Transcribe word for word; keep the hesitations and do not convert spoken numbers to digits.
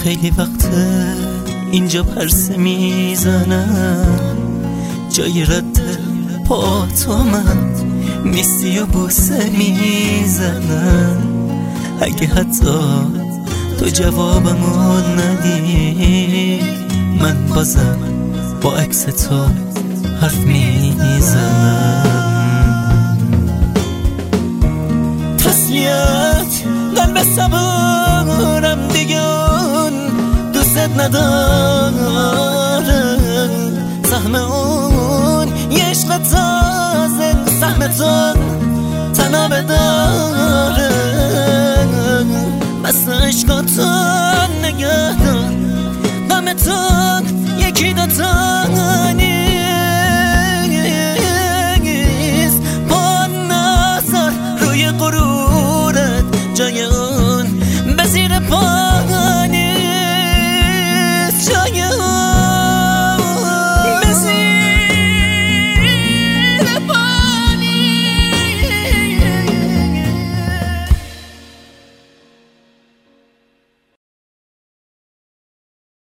خیلی وقته اینجا پرسه میزنم، جای رد پا تو من نیستی و بوسه میزنم. اگه حتی تو جوابمو ندی، من بازم با عکس تو حرف میزنم. تسلیت قلب صبورم دیگه اون دوست ندارم. سهم اون یه عشق تازه سهمتون تنها بداره. بس عشقاتون نگه دار، غمتون یکی دوتا